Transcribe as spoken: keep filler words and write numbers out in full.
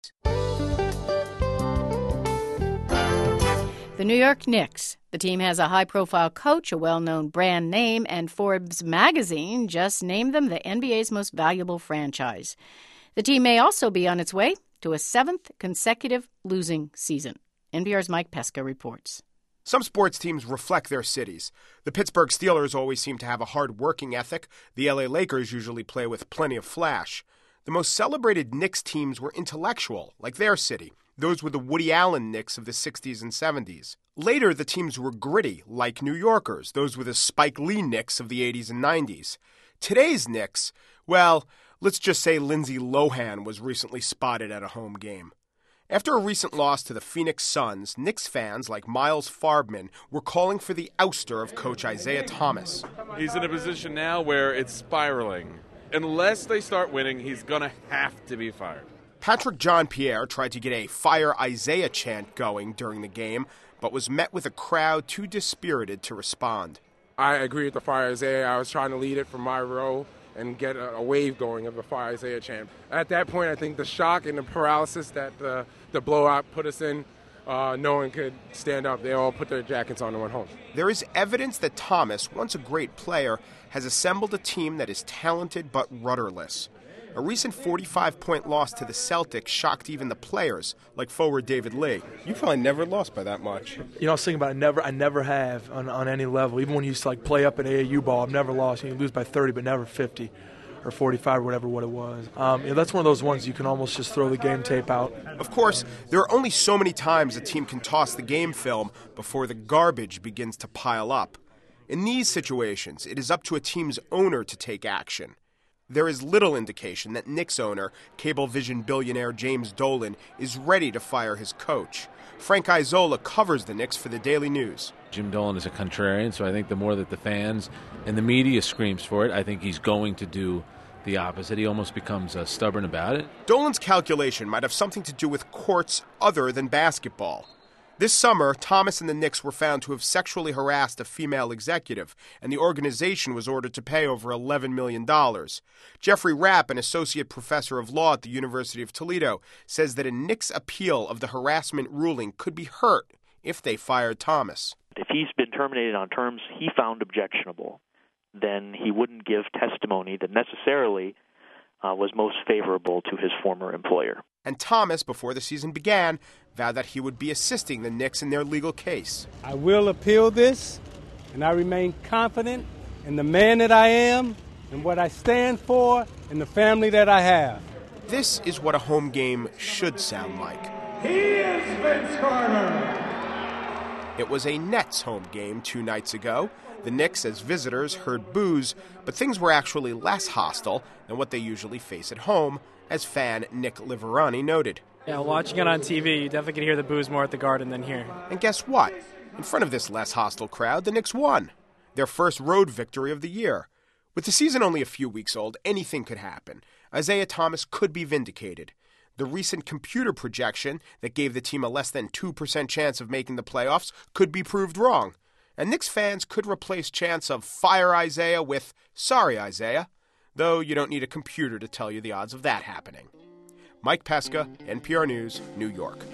The New York Knicks. The team has a high-profile coach, a well-known brand name, and Forbes magazine just named them the N B A's most valuable franchise. The team may also be on its way to a seventh consecutive losing season. N P R's Mike Pesca reports. Some sports teams reflect their cities. The Pittsburgh Steelers always seem to have a hard working ethic. The L A Lakers usually play with plenty of flash. The most celebrated Knicks teams were intellectual, like their city. Those were the Woody Allen Knicks of the sixties and seventies. Later, the teams were gritty, like New Yorkers. Those were the Spike Lee Knicks of the eighties and nineties. Today's Knicks, well, let's just say Lindsay Lohan was recently spotted at a home game. After a recent loss to the Phoenix Suns, Knicks fans like Miles Farbman were calling for the ouster of coach Isaiah Thomas. He's in a position now where it's spiraling. Unless they start winning, he's going to have to be fired. Patrick Jean-Pierre tried to get a Fire Isaiah chant going during the game, but was met with a crowd too dispirited to respond. I agree with the Fire Isaiah. I was trying to lead it from my row and get a, a wave going of the Fire Isaiah chant. At that point, I think the shock and the paralysis that the, the blowout put us in, uh, no one could stand up. They all put their jackets on and went home. There is evidence that Thomas, once a great player, has assembled a team that is talented but rudderless. A recent forty-five point loss to the Celtics shocked even the players, like forward David Lee. You probably never lost by that much. You know, I was thinking about it. Never, I never have on, on any level. Even when you used to like play up in A A U ball, I've never lost. You lose by thirty, but never fifty or forty-five or whatever what it was. Um, you know, that's one of those ones you can almost just throw the game tape out. Of course, there are only so many times a team can toss the game film before the garbage begins to pile up. In these situations, it is up to a team's owner to take action. There is little indication that Knicks owner, Cablevision billionaire James Dolan, is ready to fire his coach. Frank Isola covers the Knicks for the Daily News. Jim Dolan is a contrarian, so I think the more that the fans and the media screams for it, I think he's going to do the opposite. He almost becomes uh, stubborn about it. Dolan's calculation might have something to do with courts other than basketball. This summer, Thomas and the Knicks were found to have sexually harassed a female executive, and the organization was ordered to pay over eleven million dollars. Jeffrey Rapp, an associate professor of law at the University of Toledo, says that a Knicks appeal of the harassment ruling could be hurt if they fired Thomas. If he's been terminated on terms he found objectionable, then he wouldn't give testimony that necessarily uh, was most favorable to his former employer. And Thomas, before the season began, vowed that he would be assisting the Knicks in their legal case. I will appeal this, and I remain confident in the man that I am, and what I stand for, and the family that I have. This is what a home game should sound like. He is Vince Carter. It was a Nets home game two nights ago. The Knicks, as visitors, heard boos, but things were actually less hostile than what they usually face at home, as fan Nick Liverani noted. Yeah, watching it on T V, you definitely could hear the boos more at the Garden than here. And guess what? In front of this less hostile crowd, the Knicks won. Their first road victory of the year. With the season only a few weeks old, anything could happen. Isaiah Thomas could be vindicated. The recent computer projection that gave the team a less than two percent chance of making the playoffs could be proved wrong. And Knicks fans could replace chants of "Fire Isaiah" with "Sorry Isaiah," though you don't need a computer to tell you the odds of that happening. Mike Pesca, N P R News, New York.